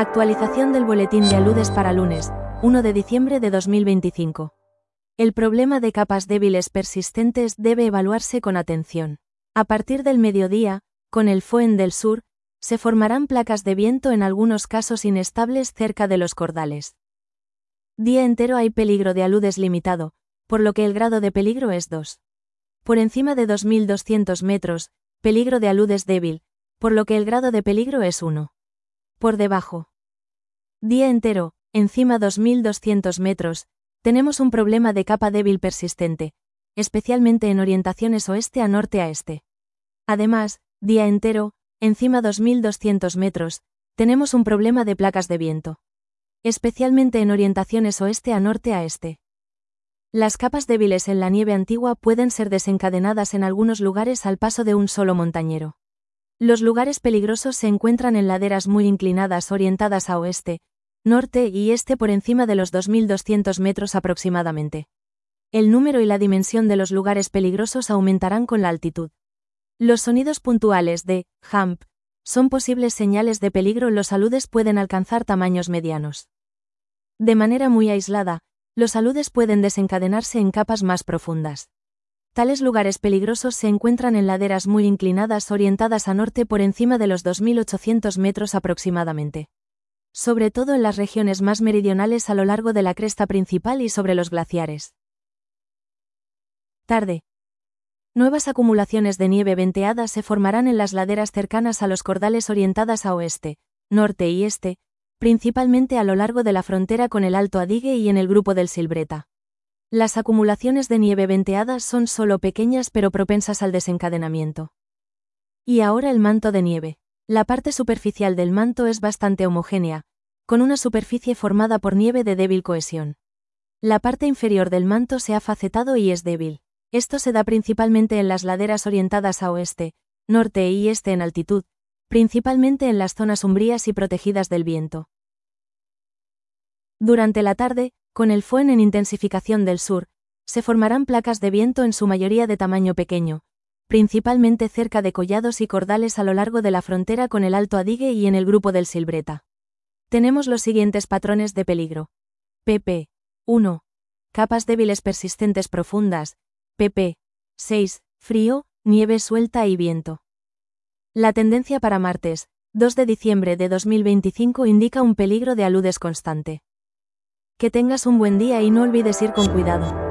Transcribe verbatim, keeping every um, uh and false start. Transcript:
Actualización del boletín de aludes para lunes, primero de diciembre de dos mil veinticinco. El problema de capas débiles persistentes debe evaluarse con atención. A partir del mediodía, con el FOEN del sur, se formarán placas de viento en algunos casos inestables cerca de los cordales. Día entero hay peligro de aludes limitado, por lo que el grado de peligro es dos. Por encima de dos mil doscientos metros, peligro de aludes débil, por lo que el grado de peligro es uno. Por debajo. Día entero, encima dos mil doscientos metros, tenemos un problema de capa débil persistente, especialmente en orientaciones oeste a norte a este. Además, día entero, encima dos mil doscientos metros, tenemos un problema de placas de viento, especialmente en orientaciones oeste a norte a este. Las capas débiles en la nieve antigua pueden ser desencadenadas en algunos lugares al paso de un solo montañero. Los lugares peligrosos se encuentran en laderas muy inclinadas orientadas a oeste, norte y este por encima de los dos mil doscientos metros aproximadamente. El número y la dimensión de los lugares peligrosos aumentarán con la altitud. Los sonidos puntuales de «hump» son posibles señales de peligro. Los aludes pueden alcanzar tamaños medianos. De manera muy aislada, los aludes pueden desencadenarse en capas más profundas. Tales lugares peligrosos se encuentran en laderas muy inclinadas orientadas a norte por encima de los dos mil ochocientos metros aproximadamente. Sobre todo en las regiones más meridionales a lo largo de la cresta principal y sobre los glaciares. Tarde. Nuevas acumulaciones de nieve venteada se formarán en las laderas cercanas a los cordales orientadas a oeste, norte y este, principalmente a lo largo de la frontera con el Alto Adige y en el grupo del Silvreta. Las acumulaciones de nieve venteadas son solo pequeñas pero propensas al desencadenamiento. Y ahora el manto de nieve. La parte superficial del manto es bastante homogénea, con una superficie formada por nieve de débil cohesión. La parte inferior del manto se ha facetado y es débil. Esto se da principalmente en las laderas orientadas a oeste, norte y este en altitud, principalmente en las zonas umbrías y protegidas del viento. Durante la tarde, con el FOEN en intensificación del sur, se formarán placas de viento en su mayoría de tamaño pequeño, principalmente cerca de collados y cordales a lo largo de la frontera con el Alto Adige y en el grupo del Silvreta. Tenemos los siguientes patrones de peligro. P P uno. Capas débiles persistentes profundas. P P seis. Frío, nieve suelta y viento. La tendencia para martes, dos de diciembre de dos mil veinticinco indica un peligro de aludes constante. Que tengas un buen día y no olvides ir con cuidado.